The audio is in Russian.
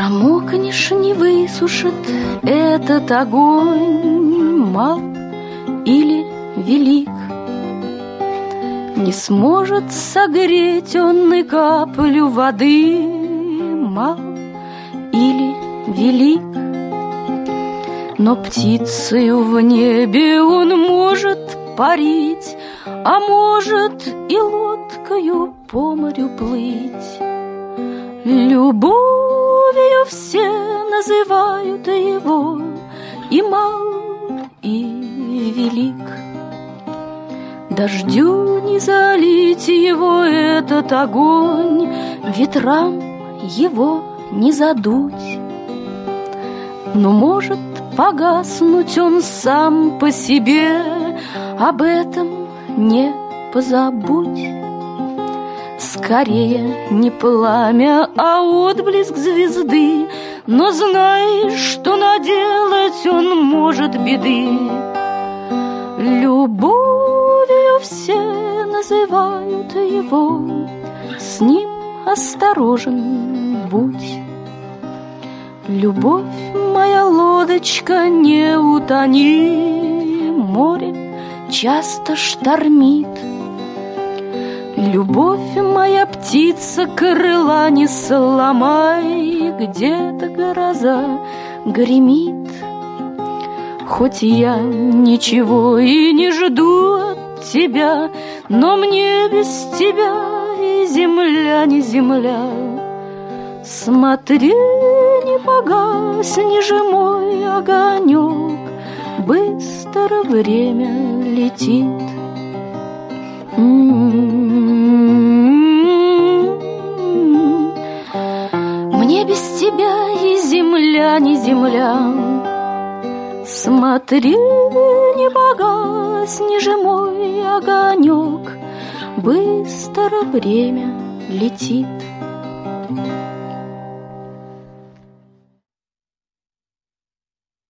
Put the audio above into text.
промокнешь, не высушит этот огонь, мал или велик. Не сможет согреть он и каплю воды, мал или велик. Но птицею в небе он может парить, а может и лодкою по морю плыть. Любовью все называют его, и мал, и велик. Дождю не залить его этот огонь, ветрам его не задуть. Но может погаснуть он сам по себе, об этом не позабудь. Скорее не пламя, а отблеск звезды, но знай, что наделать он может беды. Любовью все называют его, с ним осторожен будь. Любовь моя лодочка, не утони, море часто штормит. Любовь моя птица, крыла не сломай, где-то гроза гремит. Хоть я ничего и не жду от тебя, но мне без тебя и земля не земля. Смотри, не погасни же мой огонек, быстро время летит. Мне без тебя и земля не земля. Смотри, не погасни же мой огонек, быстро время летит.